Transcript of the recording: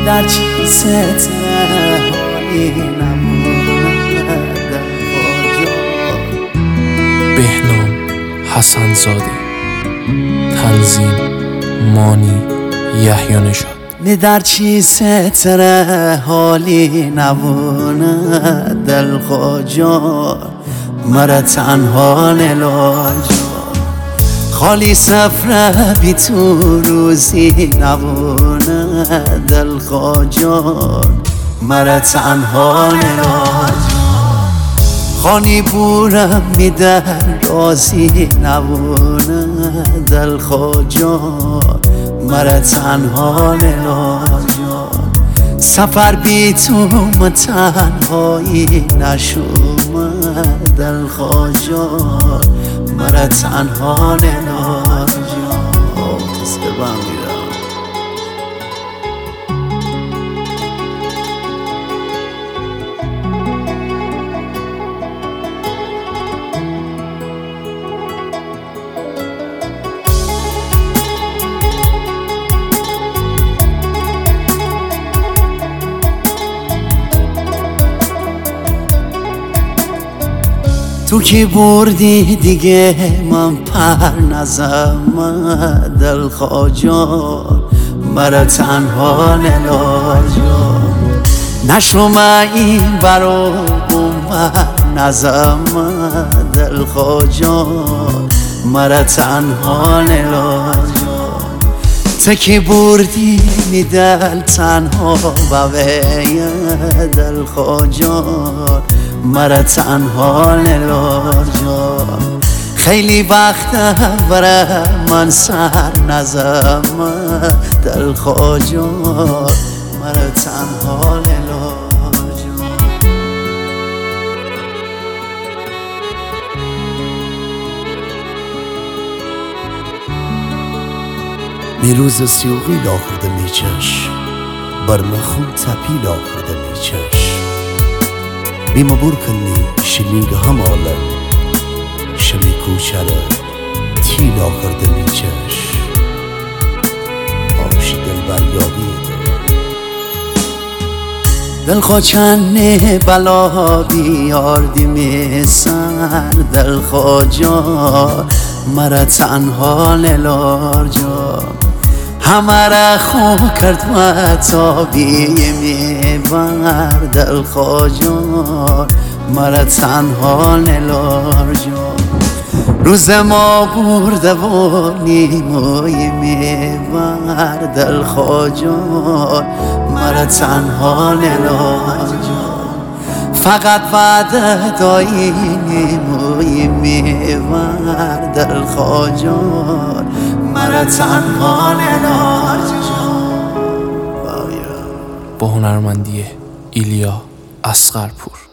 در چیزت حالی نموند در خاجا. بهنام حسن‌زاده، تنظیم مانی یحیی نژاد. در چیزت حالی نموند در خاجا، مرا تنها نلاجا. خالی سفره بی تو روزی نموند دل خاجا، مرا تنها نلاجا. خانی بورم میدر رازی نموند دل خاجا، مرا تنها نلاجا. سفر بی تو تنهایی نشومد دل خاجا، مرا تنها نلاجا. تسکربم میرم تو کی بردی دیگه من پر نزم دل خاجا، مرا تنها نلاجا. نشوم این برا بر نزم دل خاجا، مرا تنها نلاجا. تکی بردی می دل تنها بوی دل خاجا، مرا تنها نلاجا. خیلی وقت برای من سر نزم دل خاجا، مرا تنها نلاجا. میروز سیوغی لاخرده میچش، برمه خون تپی لاخرده میچش. بیما بور کنی شلیگ هم آلم، شمی کوچره تیل آخرده میچش. آبشی دل بر یادیده دل خاچنه بلا بیاردی می سر دل خاجا، مرا تنها نلاجا. همه را خو کرد و تابی می بر دل خاجا، مرا تنها نلاجا. روز ما برده و نیموی می بر دل خاجا، مرا تنها نلاجا. فقط وعده دایی نیموی می بر دل خاجا، مرا تنها نلاجا. با هنرمندی ایلیا اصغرپور.